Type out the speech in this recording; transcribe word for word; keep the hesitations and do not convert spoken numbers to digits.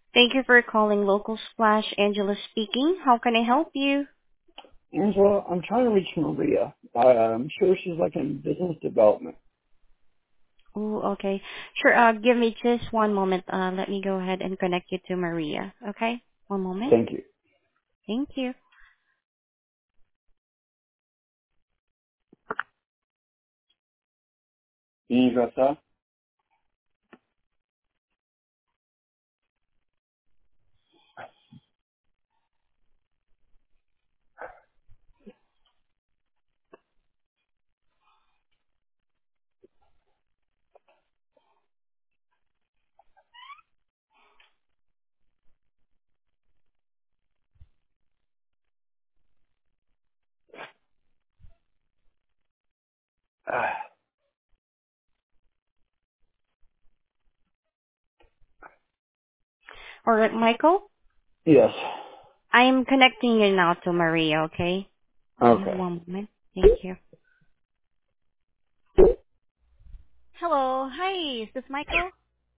Thank you for calling Local Splash. Angela speaking. How can I help you? Angela, I'm trying to reach Maria. Uh, I'm sure she's like in business development. Oh, okay. Sure. Uh, give me just one moment. Uh, let me go ahead and connect you to Maria. Okay? One moment. Thank you. Thank you. Ingasa? Ah, All right, Michael. yes. I am connecting you now to Maria. Okay? Okay. Mhm, one moment. Thank you. Hello. Hi. Is this Michael?